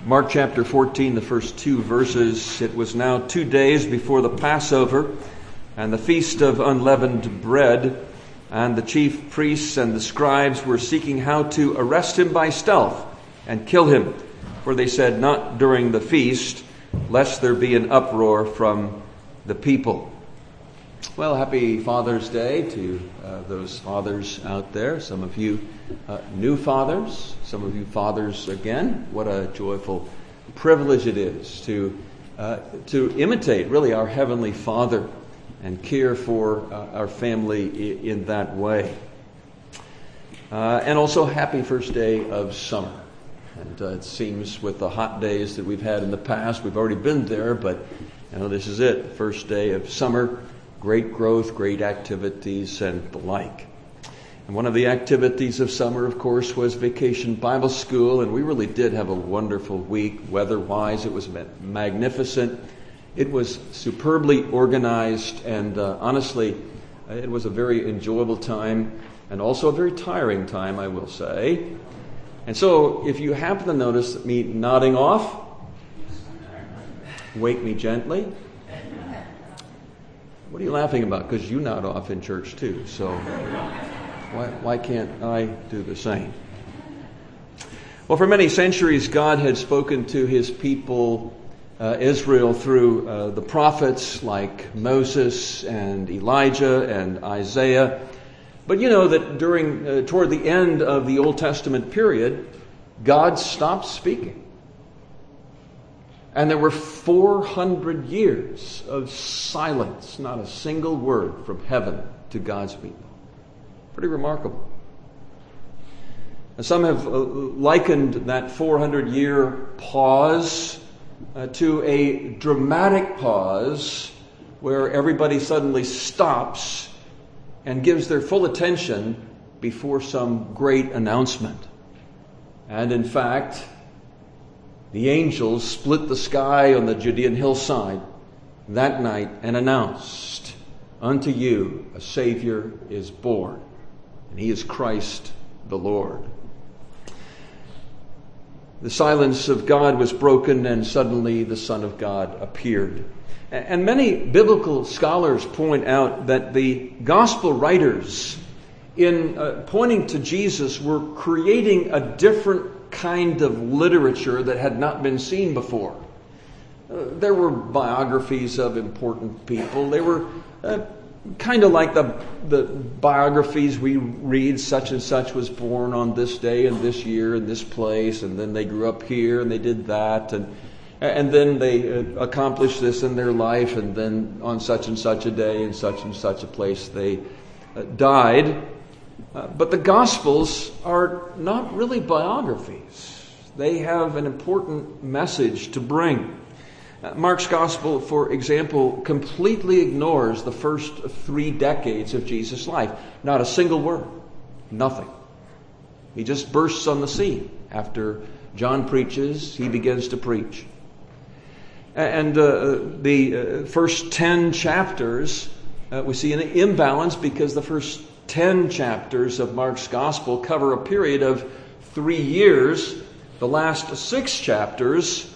Mark chapter 14, the first two verses. It was now 2 days before the Passover and the Feast of Unleavened Bread, and the chief priests and the scribes were seeking how to arrest him by stealth and kill him. For they said, "Not during the feast, lest there be an uproar from the people." Well, happy Father's Day to those fathers out there. Some of you new fathers, some of you fathers again. What a joyful privilege it is to imitate really our Heavenly Father and care for our family in that way. And also happy first day of summer. And it seems with the hot days that we've had in the past, we've already been there, but this is it. First day of summer, great growth, great activities, and the like. And one of the activities of summer, of course, was Vacation Bible School, and we really did have a wonderful week. Weather-wise, it was magnificent. It was superbly organized, and honestly, it was a very enjoyable time, and also a very tiring time, I will say. And so, if you happen to notice me nodding off, wake me gently. What are you laughing about? Because you nod off in church too, so why can't I do the same? Well, for many centuries, God had spoken to His people, Israel, through the prophets like Moses and Elijah and Isaiah. But you know that toward the end of the Old Testament period, God stopped speaking. And there were 400 years of silence, not a single word from heaven to God's people. Pretty remarkable. And some have likened that 400-year pause to a dramatic pause where everybody suddenly stops and gives their full attention before some great announcement. And in fact, the angels split the sky on the Judean hillside that night and announced, "Unto you a Savior is born, and He is Christ the Lord." The silence of God was broken, and suddenly the Son of God appeared. And many biblical scholars point out that the gospel writers, in pointing to Jesus, were creating a different kind of literature that had not been seen before. There were biographies of important people. They were kind of like the biographies we read. Such and such was born on this day and this year in this place, and then they grew up here and they did that, and then they accomplished this in their life, and then on such and such a day in such and such a place they died. But the Gospels are not really biographies. They have an important message to bring. Mark's Gospel, for example, completely ignores the first 3 decades of Jesus' life. Not a single word. Nothing. He just bursts on the scene. After John preaches, he begins to preach. And the first 10 chapters, we see an imbalance because the first 10 chapters of Mark's Gospel cover a period of 3 years. The last 6 chapters,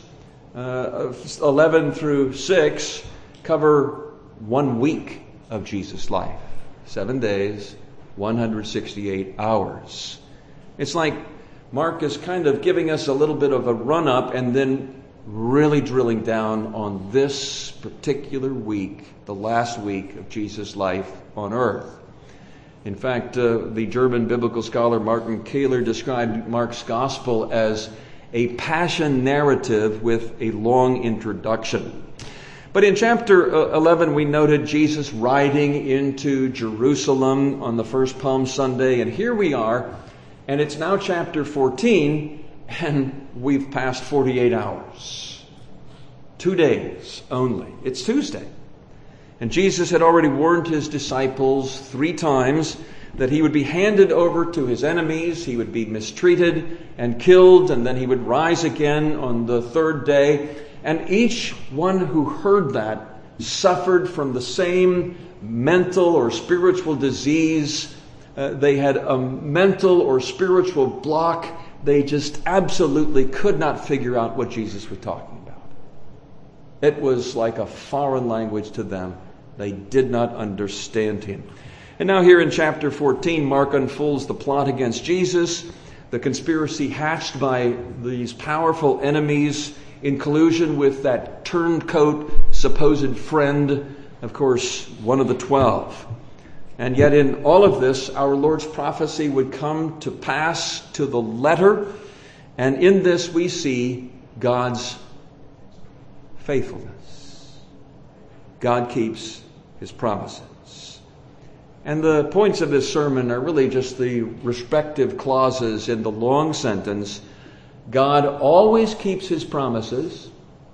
11 through 6, cover 1 week of Jesus' life. 7 days, 168 hours. It's like Mark is kind of giving us a little bit of a run-up and then really drilling down on this particular week, the last week of Jesus' life on earth. In fact, the German biblical scholar Martin Kahler described Mark's Gospel as a passion narrative with a long introduction. But in chapter 11, we noted Jesus riding into Jerusalem on the first Palm Sunday, and here we are, and it's now chapter 14, and we've passed 48 hours. 2 days only. It's Tuesday. And Jesus had already warned his disciples 3 times that he would be handed over to his enemies, he would be mistreated and killed, and then he would rise again on the 3rd day. And each one who heard that suffered from the same mental or spiritual disease. They had a mental or spiritual block they just absolutely could not figure out what Jesus was talking about. It was like a foreign language to them. They did not understand him. And now here in chapter 14, Mark unfolds the plot against Jesus, the conspiracy hatched by these powerful enemies in collusion with that turncoat supposed friend, of course, one of the 12. And yet in all of this, our Lord's prophecy would come to pass to the letter. And in this we see God's faithfulness. God keeps his promises. And the points of this sermon are really just the respective clauses in the long sentence. God always keeps his promises,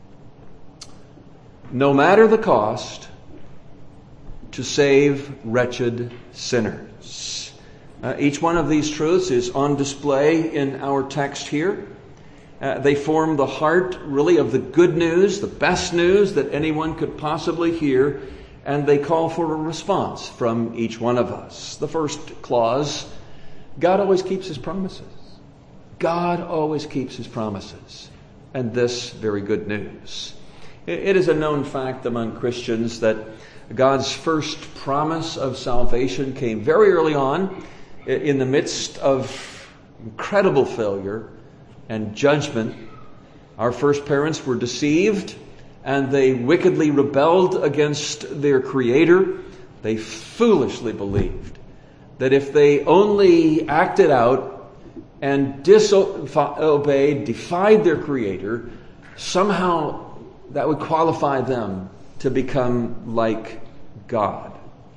no matter the cost, to save wretched sinners. Each one of these truths is on display in our text here. They form the heart, really, of the good news, the best news that anyone could possibly hear, and they call for a response from each one of us. The first clause, God always keeps his promises. God always keeps his promises. And this, very good news. It is a known fact among Christians that God's first promise of salvation came very early on in the midst of incredible failure and judgment. Our first parents were deceived and they wickedly rebelled against their Creator. They foolishly believed that if they only acted out and disobeyed, defied their Creator, somehow that would qualify them to become like God.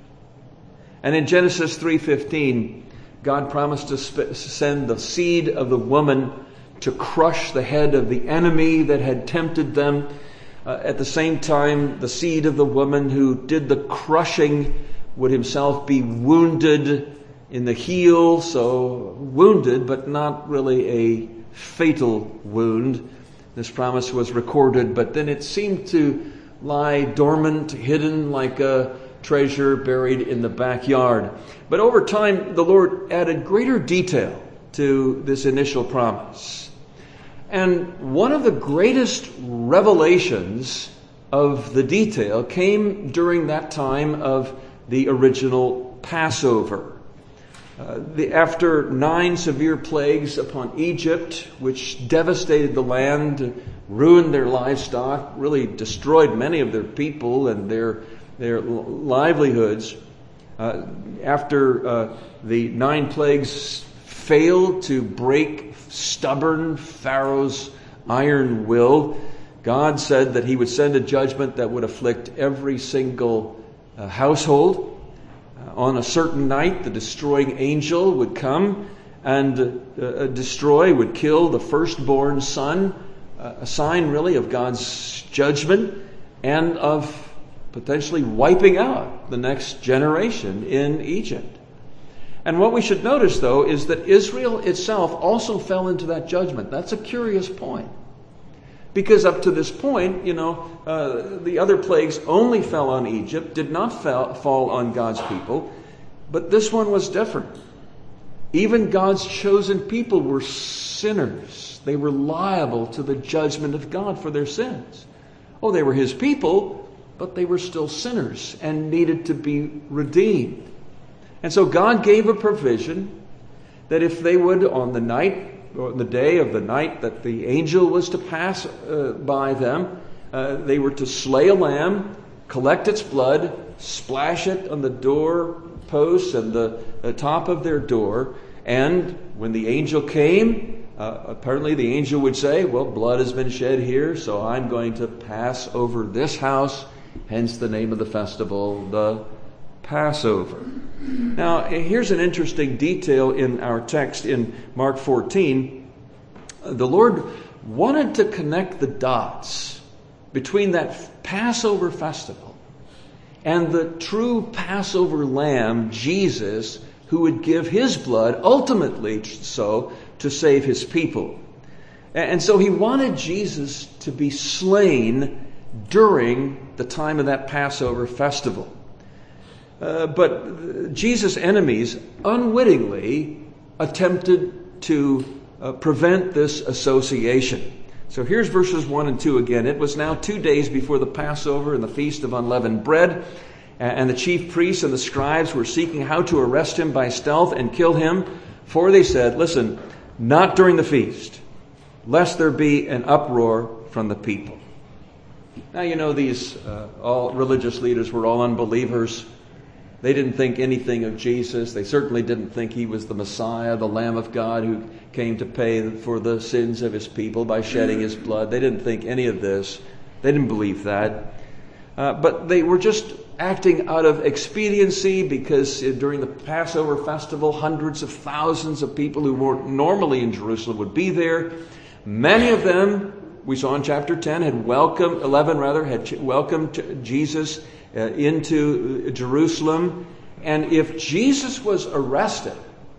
And in Genesis 3:15, God promised to send the seed of the woman to crush the head of the enemy that had tempted them. At the same time, the seed of the woman who did the crushing would himself be wounded in the heel, so wounded, but not really a fatal wound. This promise was recorded, but then it seemed to lie dormant, hidden like a treasure buried in the backyard. But over time, the Lord added greater detail to this initial promise. And one of the greatest revelations of the detail came during that time of the original Passover. After 9 severe plagues upon Egypt, which devastated the land, ruined their livestock, really destroyed many of their people and their livelihoods. After the 9 plagues failed to break stubborn Pharaoh's iron will, God said that he would send a judgment that would afflict every single household. On a certain night, the destroying angel would come and would kill the firstborn son, a sign really of God's judgment and of potentially wiping out the next generation in Egypt. And what we should notice, though, is that Israel itself also fell into that judgment. That's a curious point. Because up to this point, the other plagues only fell on Egypt, did not fall on God's people. But this one was different. Even God's chosen people were sinners. They were liable to the judgment of God for their sins. Oh, they were his people, but they were still sinners and needed to be redeemed. And so God gave a provision that if they would, on the night, or the day of the night that the angel was to pass by them, they were to slay a lamb, collect its blood, splash it on the door posts and the top of their door, and when the angel came, apparently the angel would say, well, blood has been shed here, so I'm going to pass over this house, hence the name of the festival, the Passover. Now, here's an interesting detail in our text in Mark 14. The Lord wanted to connect the dots between that Passover festival and the true Passover lamb, Jesus, who would give his blood, ultimately so, to save his people. And so he wanted Jesus to be slain during the time of that Passover festival. But Jesus' enemies unwittingly attempted to prevent this association. So here's verses 1 and 2 again. It was now 2 days before the Passover and the Feast of Unleavened Bread, and the chief priests and the scribes were seeking how to arrest him by stealth and kill him. For they said, listen, not during the feast, lest there be an uproar from the people. Now, you know, these all religious leaders were all unbelievers. They didn't think anything of Jesus. They certainly didn't think he was the Messiah, the Lamb of God who came to pay for the sins of his people by shedding his blood. They didn't think any of this. They didn't believe that. But they were just acting out of expediency because during the Passover festival, hundreds of thousands of people who weren't normally in Jerusalem would be there. Many of them, we saw in chapter 10, had welcomed Jesus into Jerusalem. And if Jesus was arrested,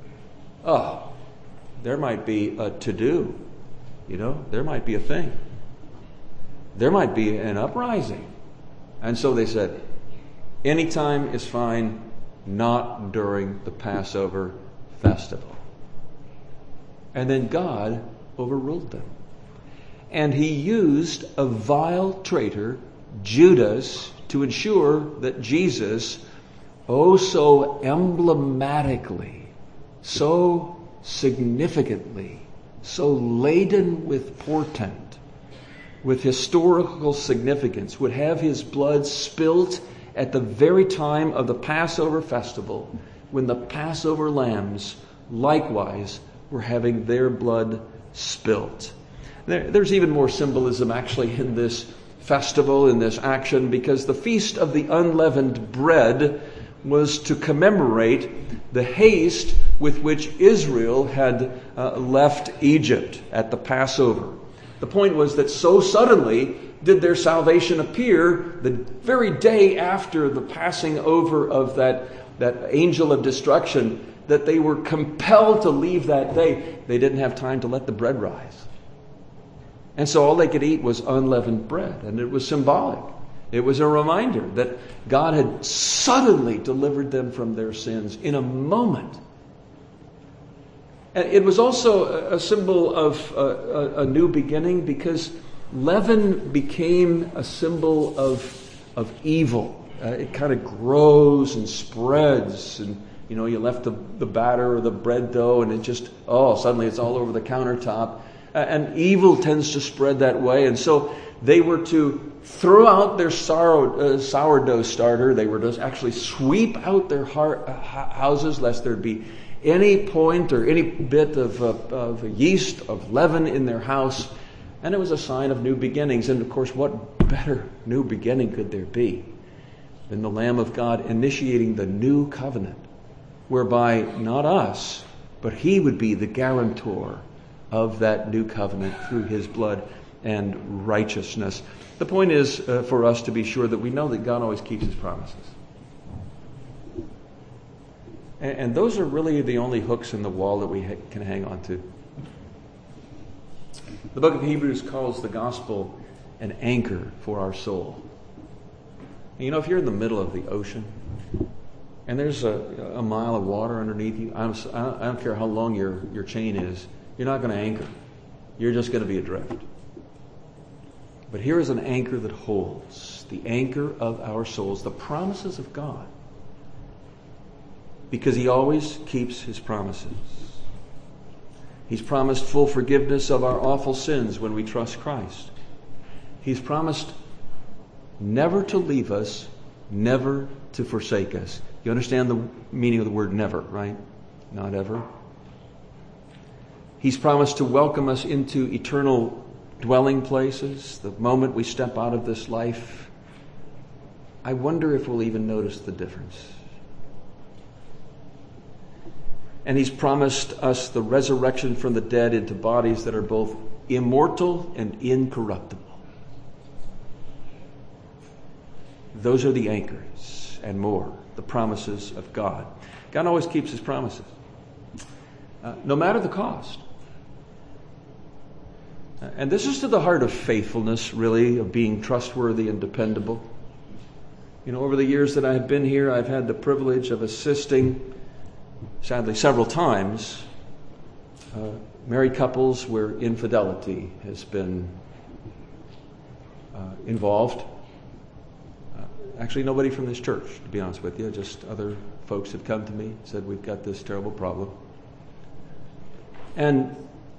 there might be a to-do. You know, there might be a thing. There might be an uprising. And so they said, any time is fine, not during the Passover festival. And then God overruled them. And he used a vile traitor, Judas, to ensure that Jesus, so emblematically, so significantly, so laden with portent, with historical significance, would have his blood spilt at the very time of the Passover festival, when the Passover lambs likewise were having their blood spilt. There's even more symbolism actually in this festival, in this action, because the Feast of the Unleavened Bread was to commemorate the haste with which Israel had left Egypt at the Passover. The point was that so suddenly did their salvation appear the very day after the passing over of that angel of destruction, that they were compelled to leave that day. They didn't have time to let the bread rise. And so all they could eat was unleavened bread. And it was symbolic. It was a reminder that God had suddenly delivered them from their sins in a moment. And it was also a symbol of a new beginning, because leaven became a symbol of evil. It kind of grows and spreads, and you left the batter or the bread dough, and it just suddenly it's all over the countertop. And evil tends to spread that way, and so they were to throw out their sourdough starter. They were to actually sweep out their houses, lest there be any point or any bit of yeast, of leaven in their house. And it was a sign of new beginnings. And of course, what better new beginning could there be than the Lamb of God initiating the new covenant, whereby not us, but he would be the guarantor of that new covenant through his blood and righteousness. The point is for us to be sure that we know that God always keeps his promises. And those are really the only hooks in the wall that we can hang on to. The book of Hebrews calls the gospel an anchor for our soul. And if you're in the middle of the ocean and there's a mile of water underneath you, I don't care how long your chain is, you're not going to anchor. You're just going to be adrift. But here is an anchor that holds, the anchor of our souls, the promises of God. Because he always keeps his promises. He's promised full forgiveness of our awful sins when we trust Christ. He's promised never to leave us, never to forsake us. You understand the meaning of the word never, right? Not ever. He's promised to welcome us into eternal dwelling places the moment we step out of this life. I wonder if we'll even notice the difference. And he's promised us the resurrection from the dead into bodies that are both immortal and incorruptible. Those are the anchors and more, the promises of God. God always keeps his promises, no matter the cost. And this is to the heart of faithfulness, really, of being trustworthy and dependable. Over the years that I've been here, I've had the privilege of assisting, sadly several times, married couples where infidelity has been involved. Actually, nobody from this church, to be honest with you. Just other folks have come to me, said we've got this terrible problem. And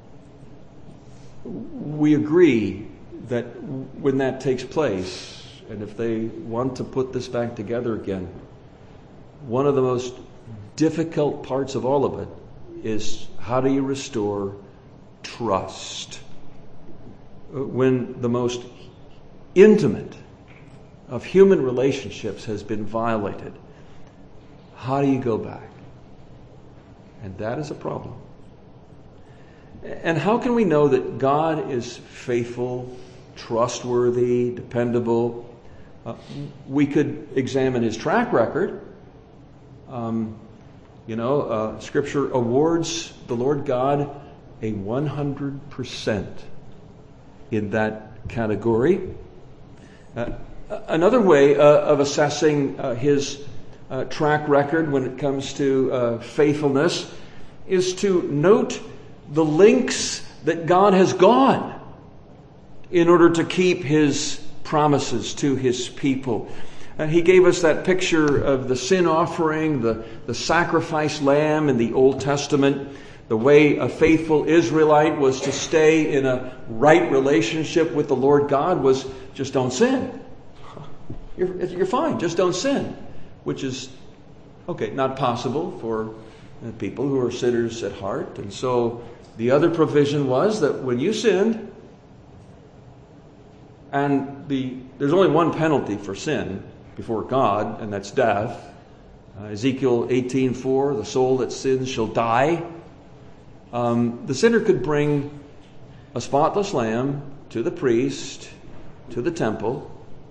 we agree that when that takes place, and if they want to put this back together again, one of the most difficult parts of all of it is how do you restore trust? When the most intimate of human relationships has been violated, how do you go back? And that is a problem. And how can we know that God is faithful, trustworthy, dependable? We could examine his track record. Scripture awards the Lord God a 100% in that category. Another way of assessing his track record when it comes to faithfulness is to note the lengths that God has gone in order to keep his promises to his people. He gave us that picture of the sin offering, the sacrifice lamb in the Old Testament. The way a faithful Israelite was to stay in a right relationship with the Lord God was just don't sin. You're fine, just don't sin. Which is, not possible for people who are sinners at heart. And so the other provision was that when you sinned, and there's only one penalty for sin before God, and that's death. Ezekiel 18:4, the soul that sins shall die. The sinner could bring a spotless lamb to the priest, to the temple.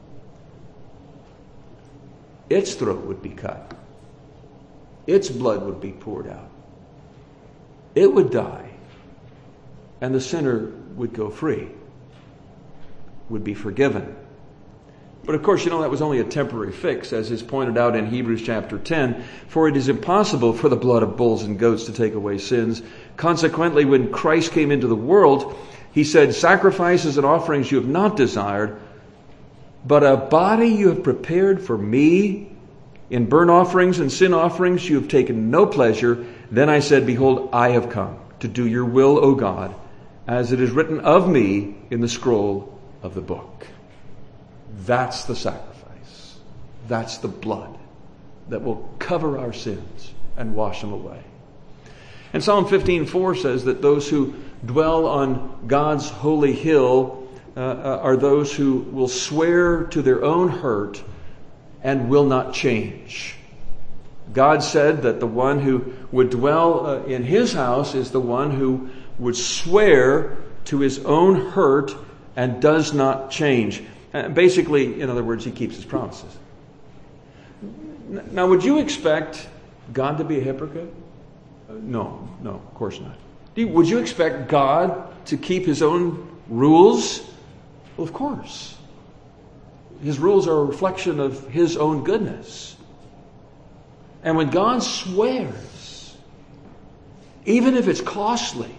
Its throat would be cut. Its blood would be poured out. It would die. And the sinner would go free, would be forgiven. But of course, that was only a temporary fix, as is pointed out in Hebrews chapter 10. For it is impossible for the blood of bulls and goats to take away sins. Consequently, when Christ came into the world, he said, sacrifices and offerings you have not desired, but a body you have prepared for me. In burnt offerings and sin offerings you have taken no pleasure. Then I said, behold, I have come to do your will, O God, as it is written of me in the scroll of the book. That's the sacrifice. That's the blood that will cover our sins and wash them away. And Psalm 15:4 says that those who dwell on God's holy hill are those who will swear to their own hurt and will not change. God said that the one who would dwell in his house is the one who would swear to his own hurt and does not change. Basically, in other words, he keeps his promises. Now, would you expect God to be a hypocrite? No, of course not. Would you expect God to keep his own rules? Well, of course. His rules are a reflection of his own goodness. And when God swears, even if it's costly,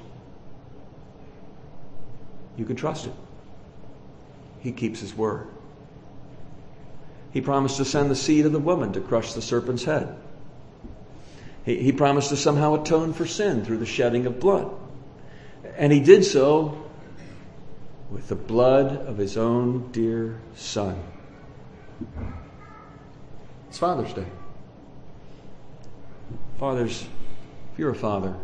you can trust him. He keeps his word. He promised to send the seed of the woman to crush the serpent's head. He promised to somehow atone for sin through the shedding of blood. And he did so with the blood of his own dear Son. It's Father's Day. Fathers, if you're a father,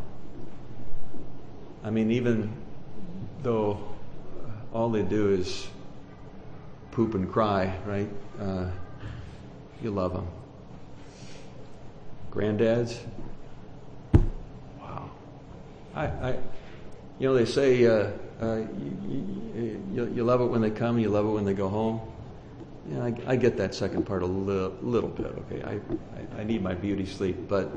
even though all they do is poop and cry, right? You love them. Granddads? Wow. They say you love it when they come, you love it when they go home. Yeah, I get that second part a little bit. Okay, I need my beauty sleep, but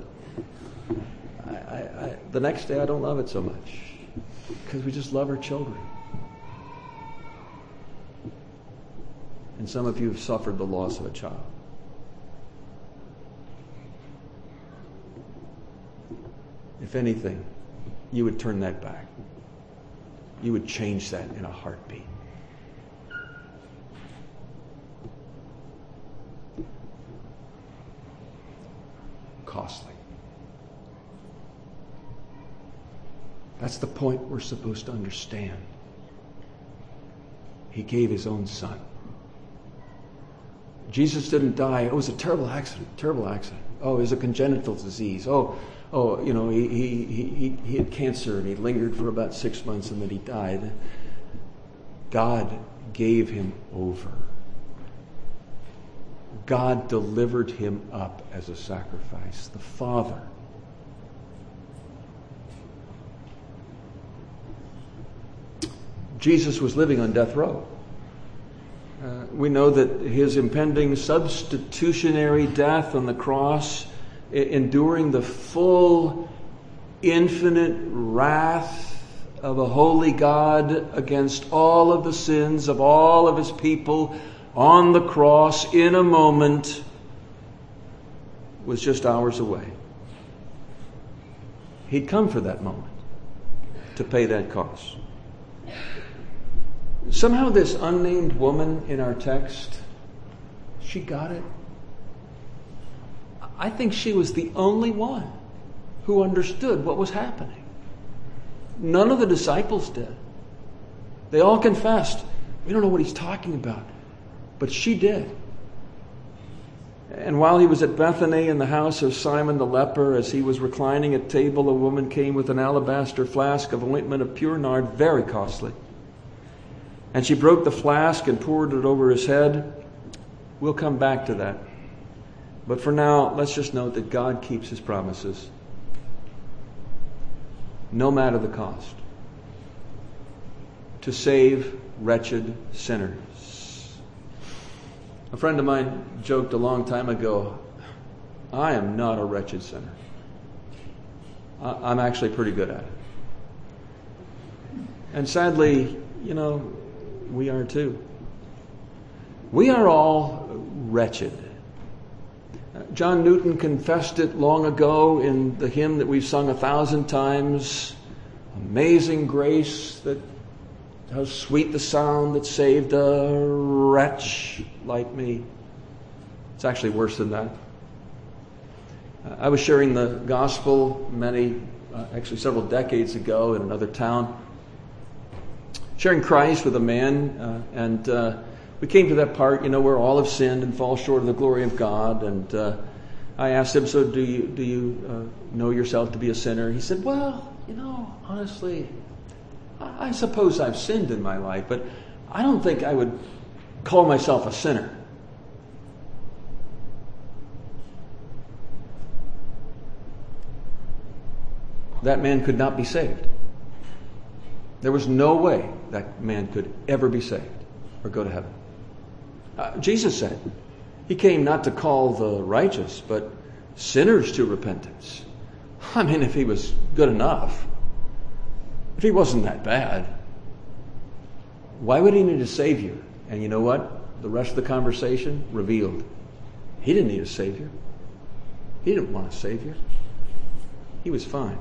the next day I don't love it so much because we just love our children. And some of you have suffered the loss of a child. If anything, you would turn that back. you would change that in a heartbeat. Costly. That's the point we're supposed to understand. He gave his own son. Jesus didn't die. It was a terrible accident. Oh, it was a congenital disease. He had cancer and he lingered for about 6 months and then he died. God gave him over. God delivered him up as a sacrifice. The Father. Jesus was living on death row. We know that his impending substitutionary death on the cross, enduring the full, infinite wrath of a holy God against all of the sins of all of his people on the cross in a moment, was just hours away. He'd come for that moment to pay that cost. Somehow this unnamed woman in our text, she got it. I think she was the only one who understood what was happening. None of the disciples did. They all confessed, we don't know what he's talking about. But she did. And while he was at Bethany in the house of Simon the leper, as he was reclining at table, a woman came with an alabaster flask of ointment of pure nard, very costly. And she broke the flask and poured it over his head. We'll come back to that. But for now, let's just note that God keeps his promises, no matter the cost, to save wretched sinners. A friend of mine joked a long time ago, I am not a wretched sinner. I'm actually pretty good at it. And sadly, we are too. We are all wretched. John Newton confessed it long ago in the hymn that we've sung 1,000 times. Amazing grace, that how sweet the sound that saved a wretch like me. It's actually worse than that. I was sharing the gospel several decades ago in another town, sharing Christ with a man, and we came to that part, where all have sinned and fall short of the glory of God. And I asked him, so do you know yourself to be a sinner? He said, well, honestly, I suppose I've sinned in my life, but I don't think I would call myself a sinner. That man could not be saved. There was no way that man could ever be saved or go to heaven. Jesus said he came not to call the righteous, but sinners to repentance. I mean, if he was good enough, if he wasn't that bad, why would he need a Savior? And you know what? The rest of the conversation revealed he didn't need a Savior. He didn't want a Savior. He was fine.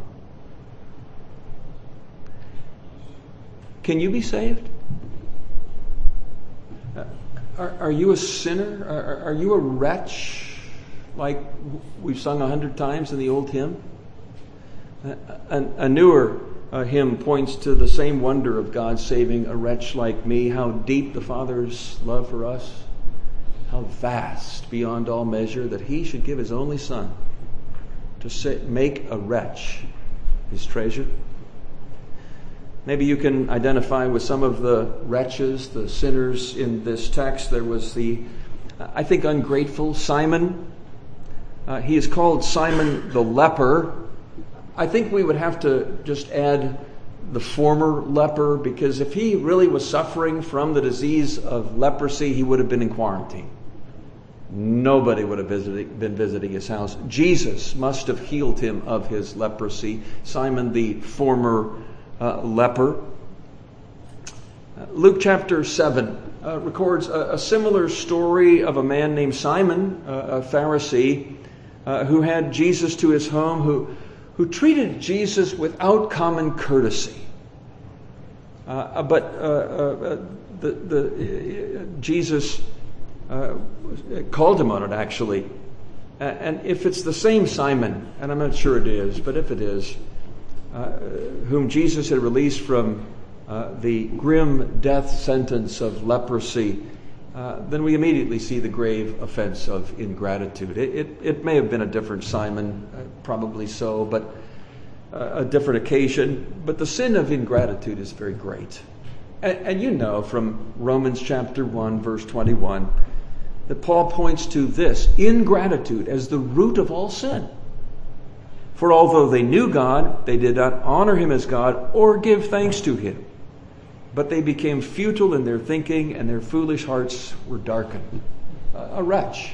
Can you be saved? Are you a sinner? Are you a wretch, like we've sung 100 times in the old hymn? A newer hymn points to the same wonder of God saving a wretch like me. How deep the Father's love for us. How vast beyond all measure that he should give his only Son to make a wretch his treasure. Maybe you can identify with some of the wretches, the sinners in this text. There was the, ungrateful Simon. He is called Simon the leper. I think we would have to just add the former leper, because if he really was suffering from the disease of leprosy, he would have been in quarantine. Nobody would have been visiting his house. Jesus must have healed him of his leprosy. Simon the former leper. Luke chapter 7 records a similar story of a man named Simon, a Pharisee, who had Jesus to his home, who treated Jesus without common courtesy. Jesus called him on it, actually. And if it's the same Simon, and I'm not sure it is, but if it is, whom Jesus had released from the grim death sentence of leprosy, then we immediately see the grave offense of ingratitude. It may have been a different Simon, probably so, but a different occasion. But the sin of ingratitude is very great. And you know from Romans chapter 1, verse 21, that Paul points to this, ingratitude, as the root of all sin. For although they knew God, they did not honor him as God or give thanks to him. But they became futile in their thinking, and their foolish hearts were darkened. A wretch,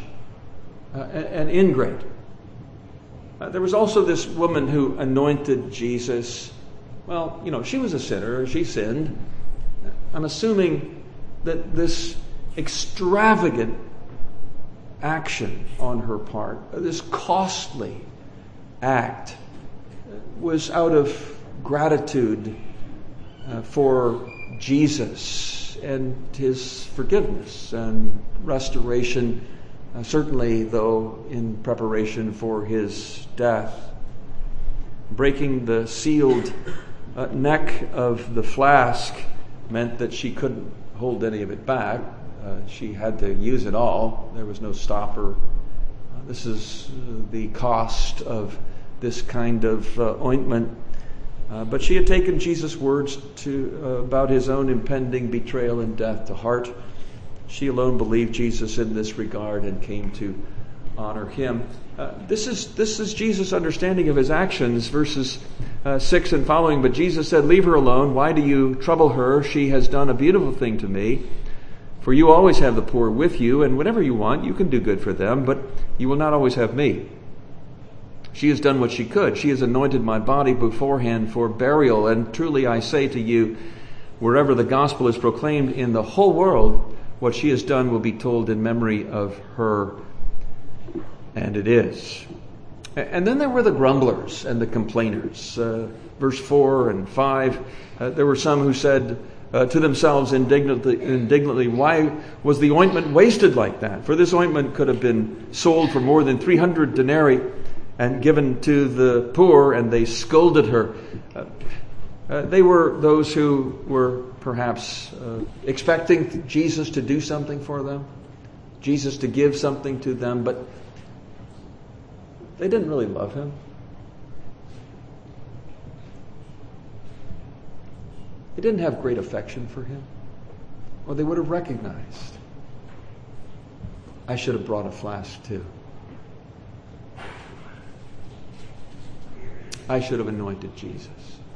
an ingrate. There was also this woman who anointed Jesus. Well, she was a sinner. She sinned. I'm assuming that this extravagant action on her part, this costly act, was out of gratitude for Jesus and his forgiveness and restoration, certainly though in preparation for his death. Breaking the sealed neck of the flask meant that she couldn't hold any of it back. She had to use it all. There was no stopper. This is the cost of this kind of ointment. But she had taken Jesus' words about his own impending betrayal and death to heart. She alone believed Jesus in this regard and came to honor him. This is Jesus' understanding of his actions, verses 6 and following. But Jesus said, "Leave her alone. Why do you trouble her? She has done a beautiful thing to me. For you always have the poor with you, and whatever you want, you can do good for them, but you will not always have me. She has done what she could. She has anointed my body beforehand for burial. And truly I say to you, wherever the gospel is proclaimed in the whole world, what she has done will be told in memory of her." And it is. And then there were the grumblers and the complainers. Verse 4 and 5, there were some who said to themselves indignantly, "Why was the ointment wasted like that? For this ointment could have been sold for more than 300 denarii and given to the poor," and they scolded her. They were those who were perhaps expecting Jesus to do something for them, Jesus to give something to them, but they didn't really love him. They didn't have great affection for him, or they would have recognized, I should have brought a flask too. I should have anointed Jesus.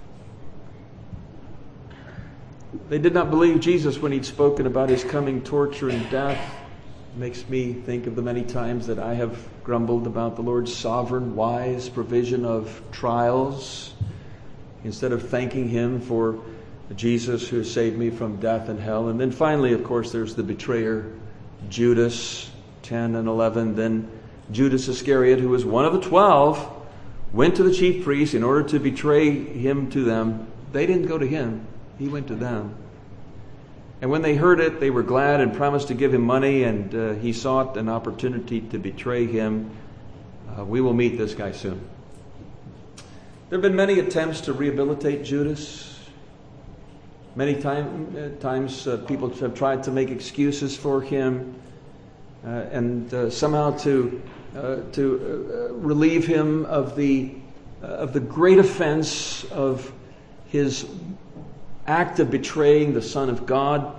They did not believe Jesus when he'd spoken about his coming torture and death. It makes me think of the many times that I have grumbled about the Lord's sovereign, wise provision of trials, instead of thanking him for Jesus who saved me from death and hell. And then finally, of course, there's the betrayer, Judas, 10 and 11. Then Judas Iscariot, who was one of the 12, went to the chief priests in order to betray him to them. They didn't go to him. He went to them. And when they heard it, they were glad and promised to give him money, and he sought an opportunity to betray him. We will meet this guy soon. There have been many attempts to rehabilitate Judas. Many times people have tried to make excuses for him and somehow to relieve him of the great offense of his act of betraying the Son of God.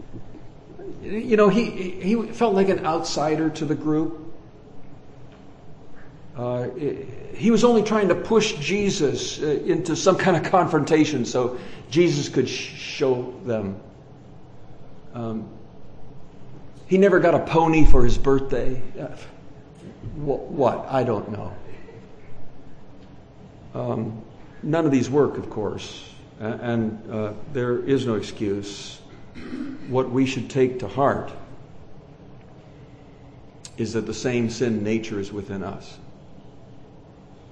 He felt like an outsider to the group. He was only trying to push Jesus into some kind of confrontation so Jesus could show them. He never got a pony for his birthday. What? I don't know. None of these work, of course, and there is no excuse. What we should take to heart is that the same sin nature is within us.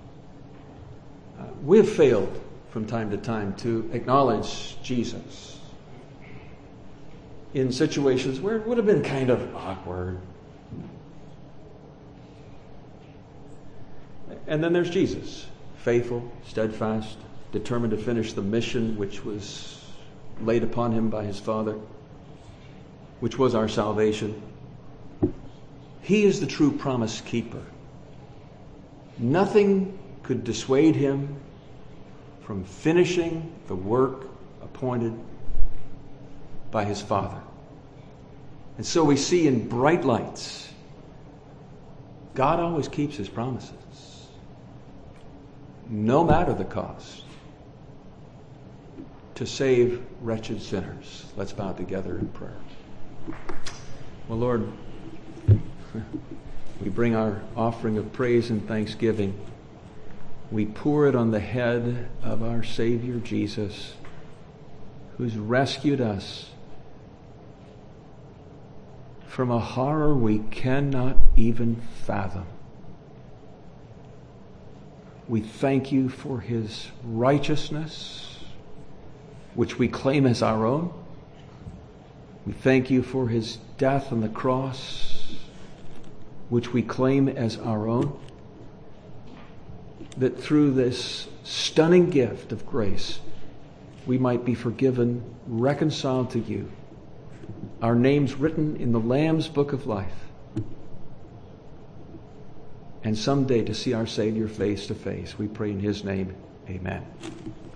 We have failed from time to time to acknowledge Jesus in situations where it would have been kind of awkward. And then there's Jesus, faithful, steadfast, determined to finish the mission which was laid upon him by his Father, which was our salvation. He is the true promise keeper. Nothing could dissuade him from finishing the work appointed by his Father. And so we see in bright lights, God always keeps his promises, no matter the cost, to save wretched sinners. Let's bow together in prayer. Well, Lord, we bring our offering of praise and thanksgiving. We pour it on the head of our Savior Jesus, who's rescued us from a horror we cannot even fathom. We thank you for his righteousness, which we claim as our own. We thank you for his death on the cross, which we claim as our own. That through this stunning gift of grace, we might be forgiven, reconciled to you, our names written in the Lamb's book of life, and someday to see our Savior face to face. We pray in his name. Amen.